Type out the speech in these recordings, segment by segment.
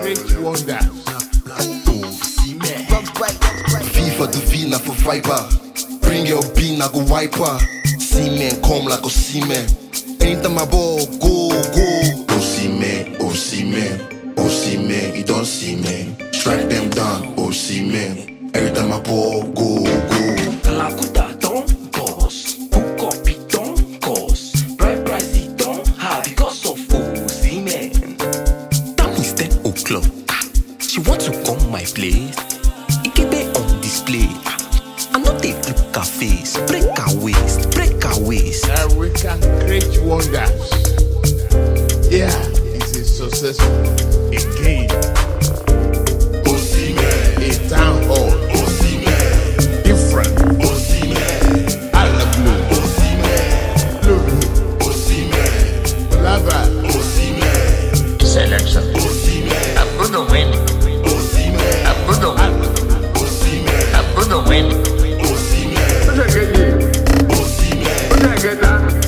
great wonders. FIFA the V na for Viper. Bring your bean, I go wiper. Seaman come like a seaman. Anytime my ball go. Oh seaman, oh seaman, oh seaman, you don't see man. Strike them down, oh seaman. Every time my ball go. Kalakuta don't cause, book up it don't cause, price it don't have because of seaman. Time is 10 o'clock. She want to come my place. Ikebe on display. I know they look her face. Break her waist, break her waist. African great wonders. Yeah, it's a successful again. Osimhen, A town hall. Osimhen, Different. Osimhen, Alla blue. Osimhen, Blue. Osimhen, Lava. Osimhen, Selection. Osimhen, I'm gonna win. Osimhen, I'm gonna win. Osimhen, I'm gonna win. Osimhen, Who's I get you? Osimhen, Who's I get that?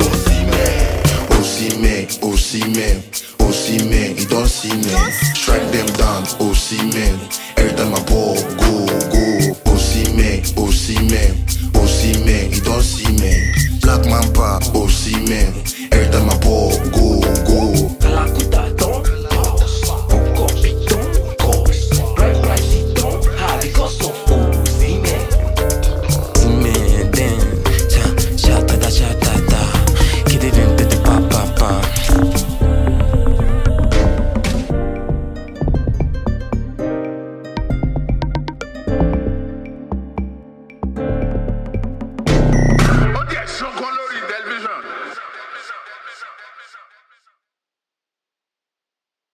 Osimhen, you don't see me. Strike them down, Osimhen. Every time my ball go. Osimhen.